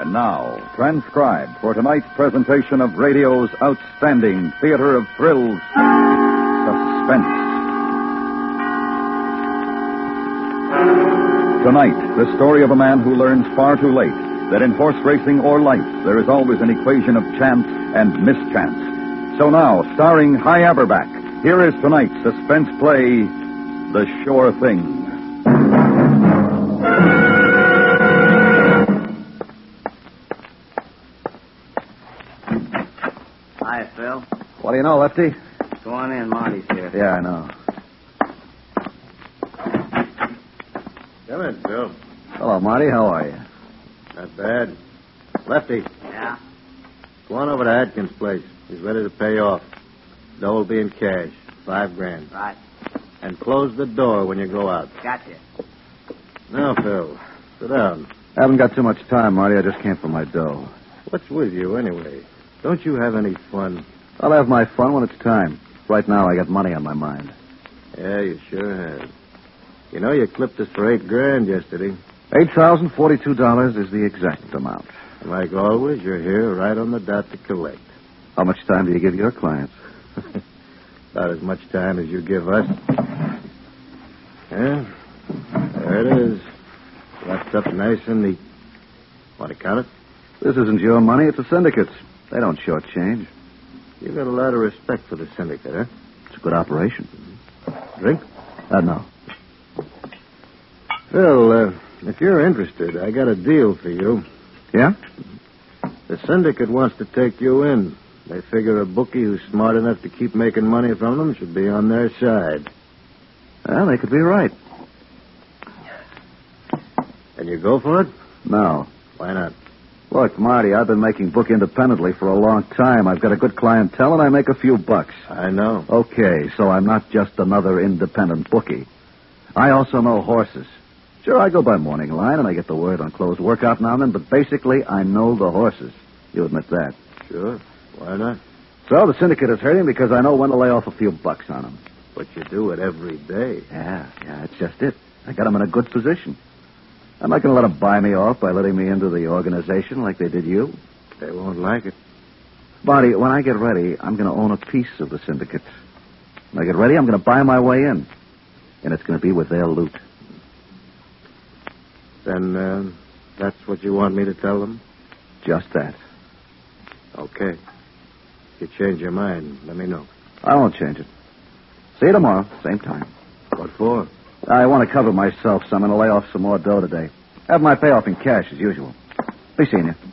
And now, transcribed for tonight's presentation of radio's outstanding theater of thrills, Suspense. Tonight, the story of a man who learns far too late that in horse racing or life, there is always an equation of chance and mischance. So now, starring Hy Averback, here is tonight's suspense play, The Sure Thing. Hi, Phil. What do you know, Lefty? Go on in. Marty's here. Yeah, I know. Come in, Phil. Hello, Marty. How are you? Not bad. Lefty, Yeah? go on over to Adkins' place. He's ready to pay off. Dough will be in cash. $5,000. Right. And close the door when you go out. Gotcha. Now, Phil, sit down. I haven't got too much time, Marty. I just came for my dough. What's with you, anyway? Don't you have any fun? I'll have my fun when it's time. Right now, I got money on my mind. Yeah, you sure have. You know, you clipped us for $8,000 yesterday. $8,042 is the exact amount. And like always, you're here right on the dot to collect. How much time do you give your clients? About as much time as you give us. Yeah, there it is. Wrapped up nice and neat. Want to count it? This isn't your money. It's a syndicate's. They don't shortchange. You've got a lot of respect for the syndicate, huh? It's a good operation. Drink? No. Phil, if you're interested, I got a deal for you. Yeah? The syndicate wants to take you in. They figure a bookie who's smart enough to keep making money from them should be on their side. Well, they could be right. Can you go for it? No. Why not? Look, Marty, I've been making book independently for a long time. I've got a good clientele, and I make a few bucks. I know. Okay, so I'm not just another independent bookie. I also know horses. Sure, I go by morning line, and I get the word on closed workout now and then, but basically, I know the horses. You admit that. Sure. Why not? So the syndicate is hurting because I know when to lay off a few bucks on them. But you do it every day. Yeah, that's just it. I got them in a good position. I'm not going to let them buy me off by letting me into the organization like they did you. They won't like it. Marty, when I get ready, I'm going to own a piece of the syndicate. When I get ready, I'm going to buy my way in. And it's going to be with their loot. Then, that's what you want me to tell them? Just that. Okay. If you change your mind, let me know. I won't change it. See you tomorrow, same time. What for? I want to cover myself, so I'm going to lay off some more dough today. Have my payoff in cash, as usual. Be seeing you.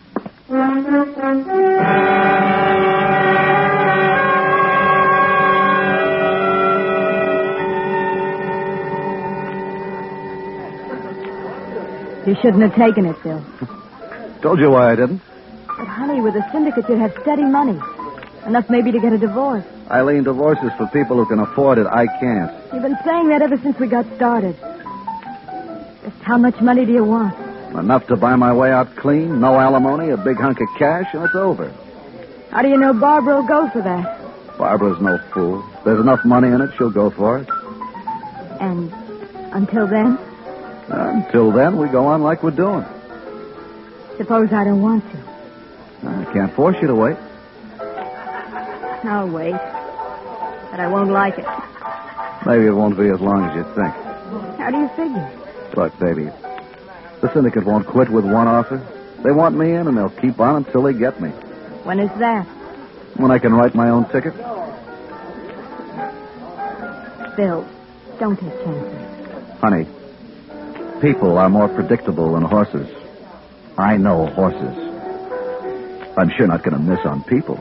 You shouldn't have taken it, Phil. Told you why I didn't. But, honey, with a syndicate, you'd have steady money. Enough maybe to get a divorce. Eileen, divorce is for people who can afford it. I can't. You've been saying that ever since we got started. Just how much money do you want? Enough to buy my way out clean, no alimony, a big hunk of cash, and it's over. How do you know Barbara will go for that? Barbara's no fool. If there's enough money in it, she'll go for it. And until then? Until then, we go on like we're doing. Suppose I don't want to. I can't force you to wait. I'll wait. But I won't like it. Maybe it won't be as long as you think. How do you figure? Look, baby, the syndicate won't quit with one offer. They want me in, and they'll keep on until they get me. When is that? When I can write my own ticket. Phil, don't take chances. Honey, people are more predictable than horses. I know horses. I'm sure not going to miss on people.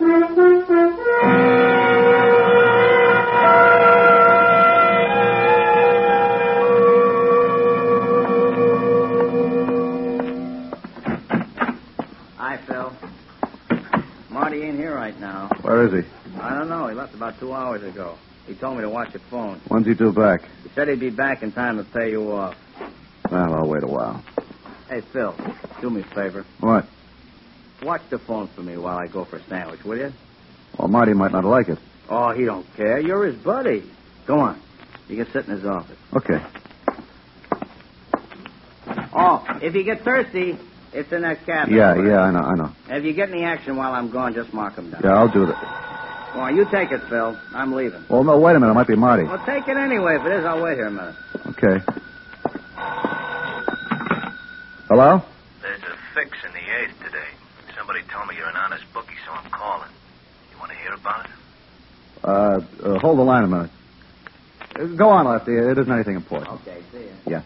Hi, Phil. Marty ain't here right now. Where is he? I don't know. He left about 2 hours ago. He told me to watch the phone. When's he due back? He said he'd be back in time to pay you off. Well, I'll wait a while. Hey, Phil, do me a favor. What? Watch the phone for me while I go for a sandwich, will you? Well, Marty might not like it. Oh, he don't care. You're his buddy. Go on. You can sit in his office. Okay. Oh, if you get thirsty, It's in that cabin. Yeah, I know. If you get any action while I'm gone, just mark them down. Yeah, I'll do that. Come on, you take it, Phil. I'm leaving. Well, no, wait a minute. It might be Marty. Well, take it anyway. If it is, I'll wait here a minute. Okay. Hello? There's a fix in the 8th today. Somebody told me you're an honest bookie, so I'm calling. You want to hear about it? Hold the line a minute. Go on, Lefty. It isn't anything important. Okay, see ya. Yeah.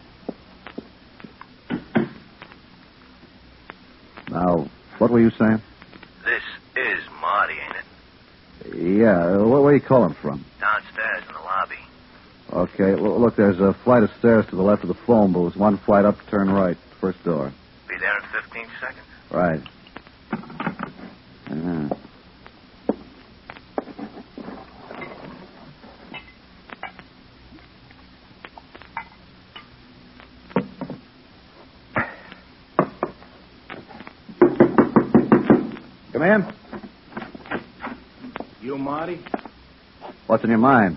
Now, what were you saying? This is Marty, ain't it? Yeah, where are you calling from? Downstairs in the lobby. Okay, well, look, there's a flight of stairs to the left of the phone booth. One flight up, turn right, first door. Be there in 15 seconds. Right. Come in. You, Marty? What's in your mind?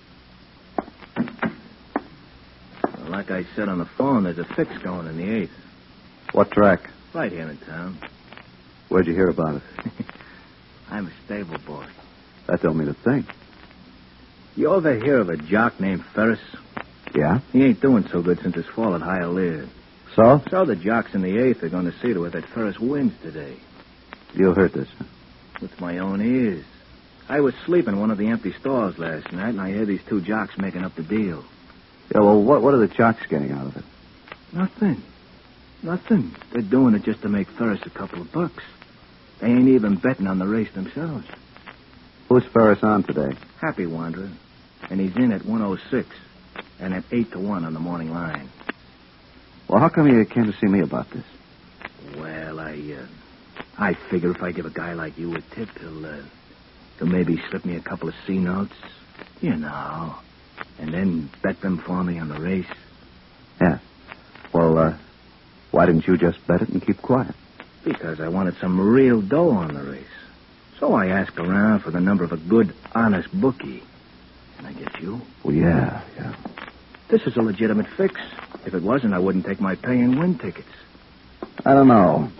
Well, like I said on the phone, there's a fix going in the 8th. What track? Right here in town. Where'd you hear about it? I'm a stable boy. That don't mean a thing. You ever hear of a jock named Ferris? Yeah? He ain't doing so good since his fall at Hialeah. So? So the jocks in the 8th are going to see to it that Ferris wins today. You heard this, huh? With my own ears. I was sleeping in one of the empty stalls last night, and I heard these two jocks making up the deal. Yeah, well, what are the jocks getting out of it? Nothing. They're doing it just to make Ferris a couple of bucks. They ain't even betting on the race themselves. Who's Ferris on today? Happy Wanderer. And he's in at 106 and at 8-1 on the morning line. Well, how come you came to see me about this? Well, I figure if I give a guy like you a tip, he'll maybe slip me a couple of C notes, you know, and then bet them for me on the race. Yeah. Well, why didn't you just bet it and keep quiet? Because I wanted some real dough on the race. So I asked around for the number of a good, honest bookie. And I get you. Well, yeah. This is a legitimate fix. If it wasn't, I wouldn't take my pay and win tickets. I don't know.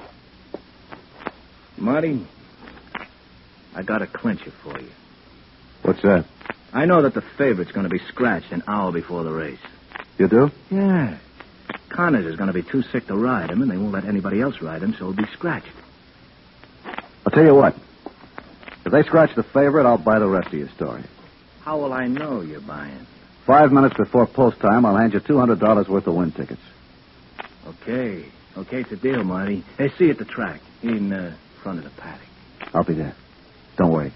Marty, I got a clincher for you. What's that? I know that the favorite's going to be scratched an hour before the race. You do? Yeah. Connors is going to be too sick to ride him, and they won't let anybody else ride him, so he'll be scratched. I'll tell you what. If they scratch the favorite, I'll buy the rest of your story. How will I know you're buying? 5 minutes before post time, I'll hand you $200 worth of win tickets. Okay, it's a deal, Marty. Hey, see you at the track in front of the paddock. I'll be there. Don't worry.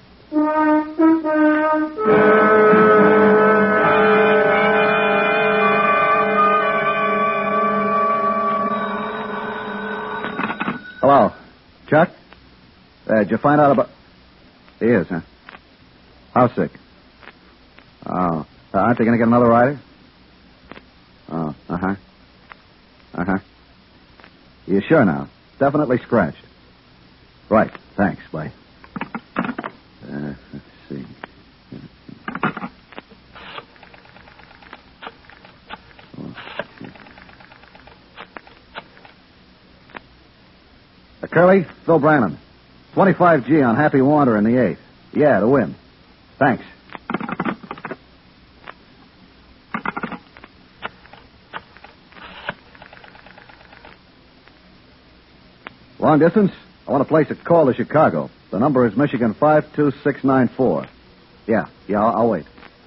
Hello. Chuck? Did you find out about... He is, huh? How sick? Oh. Aren't they going to get another rider? Oh, uh-huh. You sure now? Definitely scratched. Right. Thanks. Bye. Let's see. Curly, Phil Brannon. 25G on Happy Wanderer in the 8th. Yeah, to win. Thanks. Long distance? I want to place a call to Chicago. The number is Michigan 52694. Yeah, I'll wait.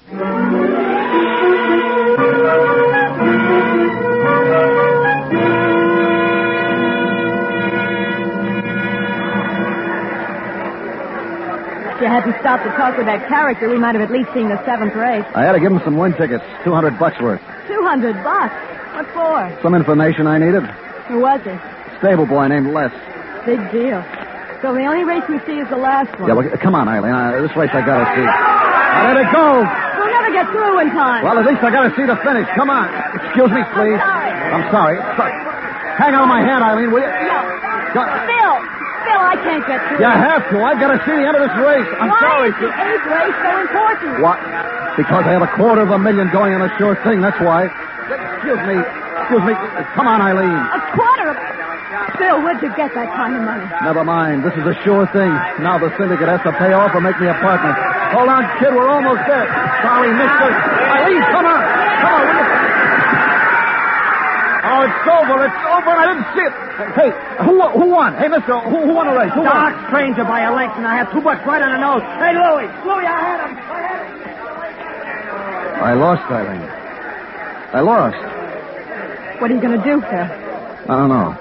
If you hadn't stopped to talk with that character, we might have at least seen the 7th race. I had to give him some win tickets, $200 worth. $200? What for? Some information I needed. Who was he? Stable boy named Les. Big deal. So the only race we see is the last one. Yeah, well, come on, Eileen. This race I gotta see. Now, let it go. We'll never get through in time. Well, at least I gotta see the finish. Come on. Excuse me, please. I'm sorry. Hang on my hand, Eileen, will you? No. Phil, I can't get through. You have to. I've got to see the end of this race. I'm sorry. Why is the 8th race so important? What? Because I have $250,000 going on a sure thing. That's why. Excuse me. Come on, Eileen. $250,000? Phil, where'd you get that kind of money? Never mind. This is a sure thing. Now the syndicate has to pay off or make me a partner. Hold on, kid. We're almost there. Sorry, mister. Eileen, come on. Come on, will you? Oh, it's over. It's over. I didn't see it. Hey, who won? Hey, mister, who won the race? Who won? Dark Stranger by a length, and I have 2 bucks right on the nose. Hey, Louie, I had him. I lost, Eileen. I lost. What are you going to do, Phil? I don't know.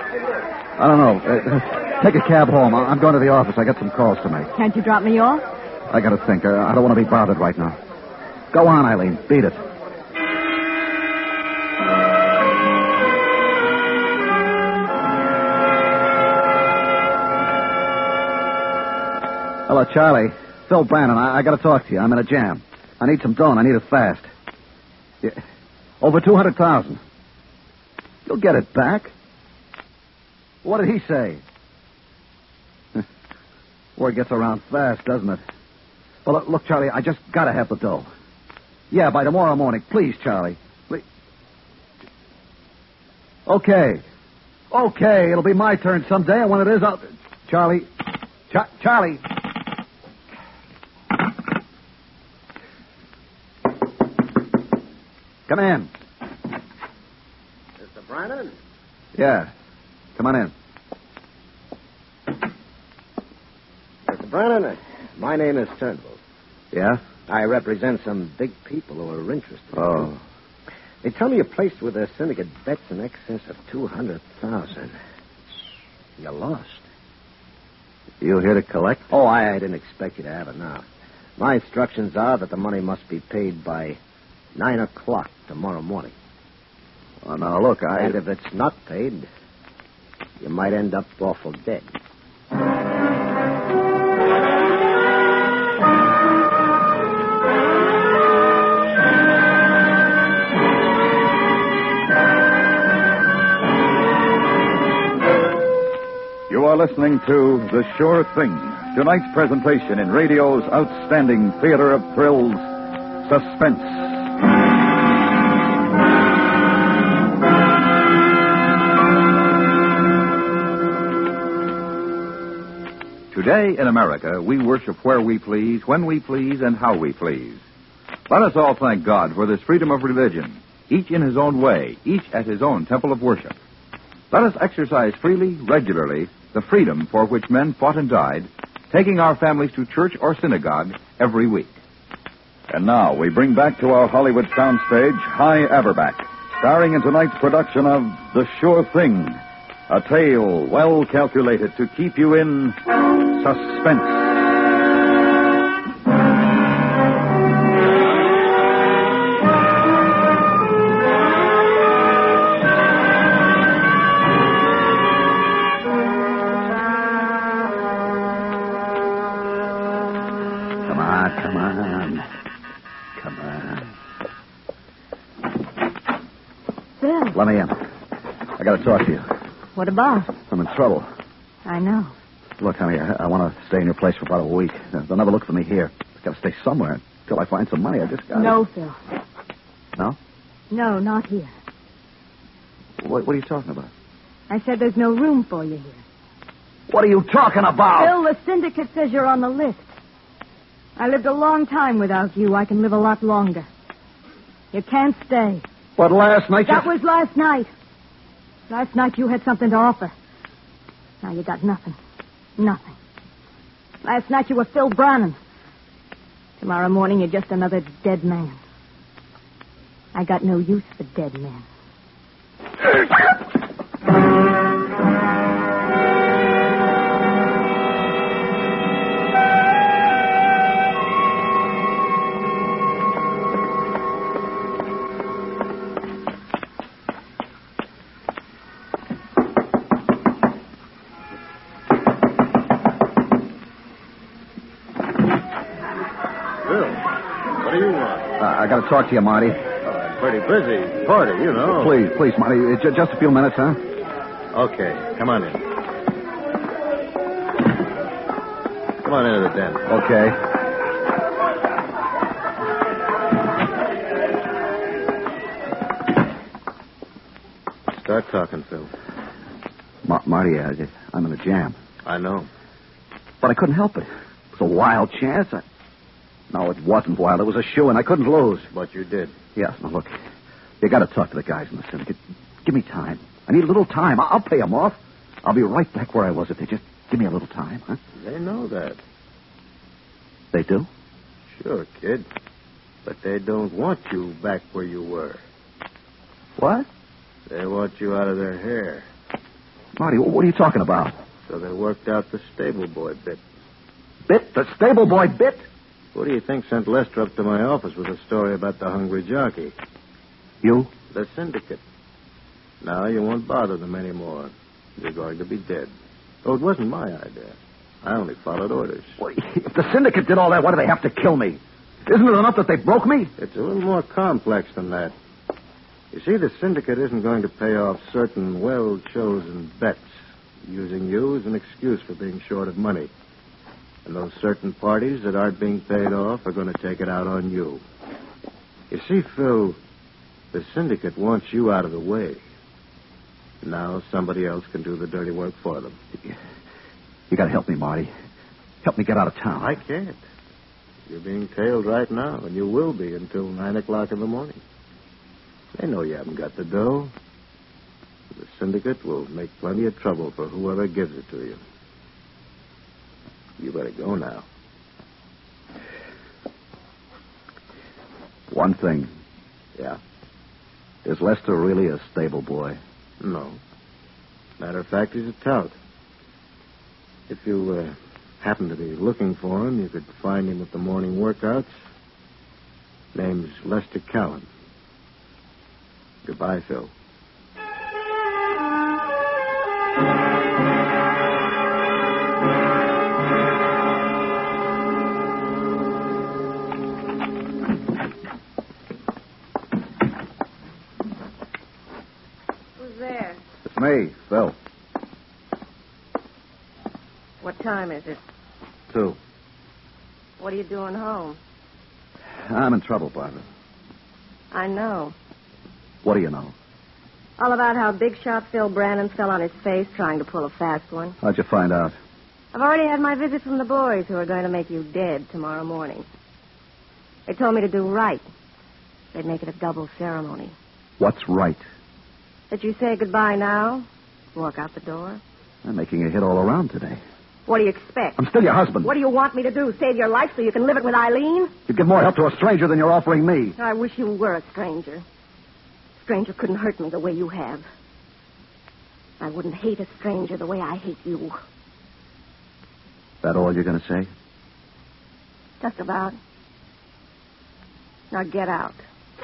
Take a cab home. I'm going to the office. I got some calls to make. Can't you drop me off? I got to think. I don't want to be bothered right now. Go on, Eileen. Beat it. Hello, Charlie. Phil Brannon. I got to talk to you. I'm in a jam. I need some dough. I need it fast. Yeah. Over 200,000. You'll get it back. What did he say? Word gets around fast, doesn't it? Well, look, Charlie, I just got to have the dough. Yeah, by tomorrow morning. Please, Charlie. Please. Okay. It'll be my turn someday, and when it is, I'll... Charlie. Charlie. Come in. Mr. Brannon? Yeah. Come on in. Mr. Brannon, my name is Turnbull. Yeah? I represent some big people who are interested. Oh. They tell me you're placed with a syndicate bets in excess of 200,000. You lost. You here to collect? Oh, I didn't expect you to have it now. My instructions are that the money must be paid by 9 o'clock tomorrow morning. Oh, now, look, And if it's not paid, you might end up awful dead. You are listening to The Sure Thing, tonight's presentation in radio's outstanding theater of thrills, Suspense. Today in America, we worship where we please, when we please, and how we please. Let us all thank God for this freedom of religion, each in his own way, each at his own temple of worship. Let us exercise freely, regularly, the freedom for which men fought and died, taking our families to church or synagogue every week. And now we bring back to our Hollywood soundstage High Averback, starring in tonight's production of The Sure Thing, a tale well calculated to keep you in suspense. Come on. Phil, Let me in. I got to talk to you. what about? I'm in trouble. I know. Look, honey, I want to stay in your place for about a week. They'll never look for me here. I've got to stay somewhere until I find some money. I just got No, Phil. No? No, not here. What are you talking about? I said there's no room for you here. What are you talking about? Phil, the syndicate says you're on the list. I lived a long time without you. I can live a lot longer. You can't stay. But last night That was last night. Last night you had something to offer. Now you got nothing. Nothing. Last night you were Phil Brannon. Tomorrow morning you're just another dead man. I got no use for dead men. What do you want? I got to talk to you, Marty. Pretty busy party, you know. Please, Marty. Just a few minutes, huh? Okay, come on in. Come on into the den. Okay. Start talking, Phil. Marty, I'm in a jam. I know. But I couldn't help it. It was a wild chance. No, it wasn't wild. It was a shoo-in. I couldn't lose. But you did. Yes, now look. You got to talk to the guys in the syndicate. Give me time. I need a little time. I'll pay them off. I'll be right back where I was if they just give me a little time, huh? They know that. They do? Sure, kid. But they don't want you back where you were. What? They want you out of their hair. Marty, what are you talking about? So they worked out the stable boy bit. Bit? The stable boy bit? Who do you think sent Lester up to my office with a story about the hungry jockey? You? The syndicate. Now you won't bother them anymore. You're going to be dead. Oh, it wasn't my idea. I only followed orders. Well, if the syndicate did all that, why do they have to kill me? Isn't it enough that they broke me? It's a little more complex than that. You see, the syndicate isn't going to pay off certain well-chosen bets, using you as an excuse for being short of money. And those certain parties that aren't being paid off are going to take it out on you. You see, Phil, the syndicate wants you out of the way. Now somebody else can do the dirty work for them. You got to help me, Marty. Help me get out of town. I can't. You're being tailed right now, and you will be until 9 o'clock in the morning. They know you haven't got the dough. The syndicate will make plenty of trouble for whoever gives it to you. You better go now. One thing. Yeah? Is Lester really a stable boy? No. Matter of fact, he's a tout. If you happen to be looking for him, you could find him at the morning workouts. Name's Lester Callan. Goodbye, Phil. Who's there? It's me, Phil. What time is it? 2. What are you doing home? I'm in trouble, Barbara. I know. What do you know? All about how big shot Phil Brannon fell on his face trying to pull a fast one. How'd you find out? I've already had my visit from the boys who are going to make you dead tomorrow morning. They told me to do right. They'd make it a double ceremony. What's right? That you say goodbye now, walk out the door. I'm making a hit all around today. What do you expect? I'm still your husband. What do you want me to do? Save your life so you can live it with Eileen? You give more help to a stranger than you're offering me. I wish you were a stranger. A stranger couldn't hurt me the way you have. I wouldn't hate a stranger the way I hate you. That all you're going to say? Just about. Now get out.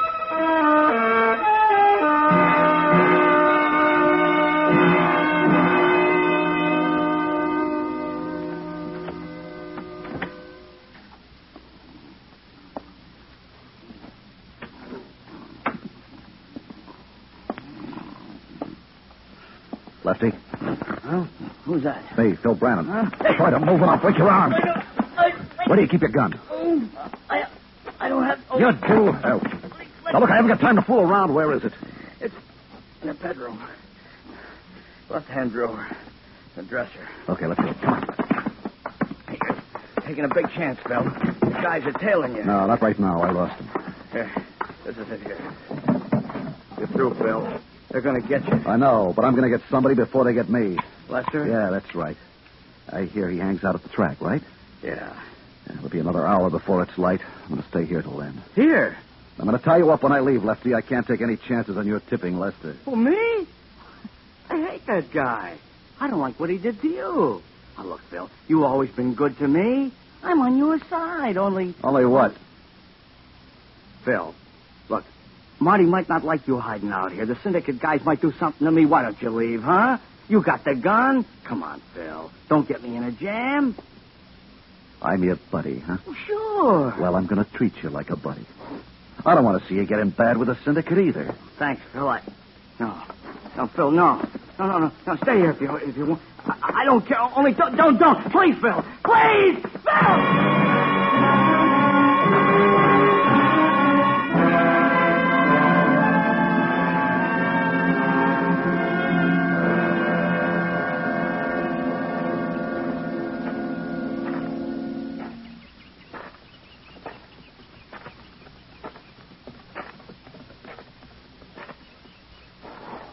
Lefty? Huh? Who's that? Hey, Phil Brannon. Huh? Try to move and I'll break your arm. Where do you keep your gun? I don't have... You do. Oh. Now, look, I haven't got time to fool around. Where is it? It's in the bedroom. Left-hand drawer. The dresser. Okay, let's go. Come on. Hey, you're taking a big chance, Phil. The guys are tailing you. No, not right now. I lost him. Here. This is it here. You're through, Phil. They're going to get you. I know, but I'm going to get somebody before they get me. Lester? Yeah, that's right. I hear he hangs out at the track, right? Yeah. It'll be another hour before it's light. I'm going to stay here till then. Here? I'm going to tie you up when I leave, Lefty. I can't take any chances on your tipping Lester. Well, me? I hate that guy. I don't like what he did to you. Now, look, Phil, you've always been good to me. I'm on your side, only... Only what? Phil, look, Marty might not like you hiding out here. The syndicate guys might do something to me. Why don't you leave, huh? You got the gun? Come on, Phil. Don't get me in a jam. I'm your buddy, huh? Well, sure. Well, I'm going to treat you like a buddy. I don't want to see you get in bad with the syndicate either. Thanks, Phil. No, Phil, no. No, stay here if you want. I don't care. Only don't. Please, Phil. Please, Phil!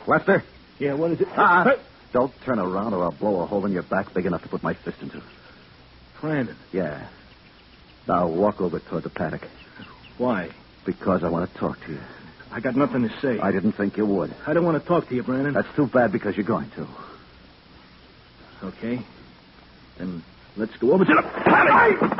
Lester? Yeah, what is it? Don't turn around or I'll blow a hole in your back big enough to put my fist into. Brandon. Yeah. Now walk over toward the paddock. Why? Because I want to talk to you. I got nothing to say. I didn't think you would. I don't want to talk to you, Brandon. That's too bad because you're going to. Okay. Then let's go over to the paddock.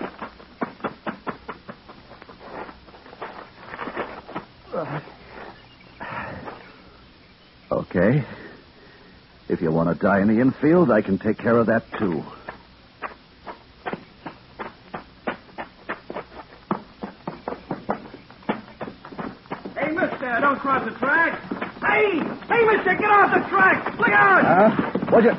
Okay. If you want to die in the infield, I can take care of that, too. Hey, mister, don't cross the track. Hey, mister, get off the track. Look out. What'd you...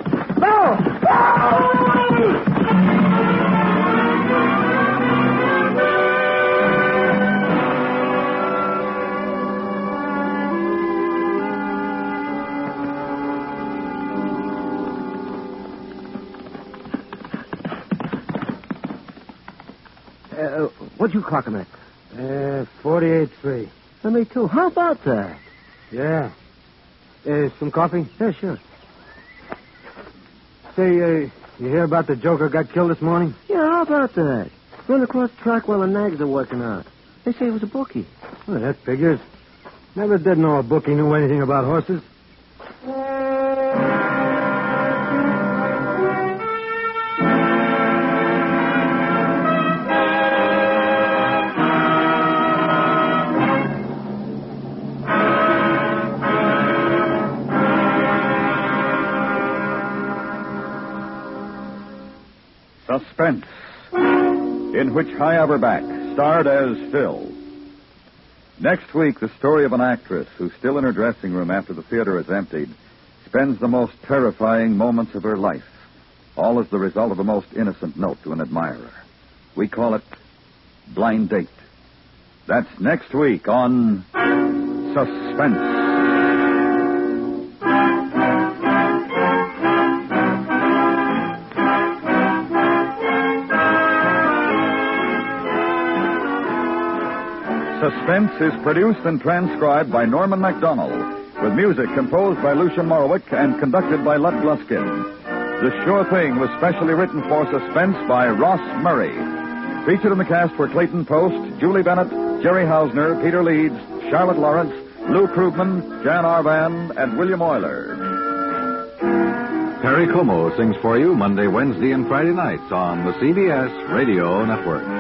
What'd you clock him at? 48.3. Me too. How about that? Yeah. Some coffee? Yeah, sure. Say, you hear about the Joker got killed this morning? Yeah, how about that? Run across the track while the nags are working out. They say it was a bookie. Well, that figures. Never did know a bookie knew anything about horses. Suspense, in which Hy Averback starred as Phil. Next week, the story of an actress who, still in her dressing room after the theater is emptied, spends the most terrifying moments of her life, all as the result of a most innocent note to an admirer. We call it Blind Date. That's next week on Suspense. Suspense is produced and transcribed by Norman MacDonald, with music composed by Lucian Morowick and conducted by Lud Gluskin. The Sure Thing was specially written for Suspense by Ross Murray. Featured in the cast were Clayton Post, Julie Bennett, Jerry Hausner, Peter Leeds, Charlotte Lawrence, Lou Krugman, Jan Arvan, and William Euler. Perry Como sings for you Monday, Wednesday, and Friday nights on the CBS Radio Network.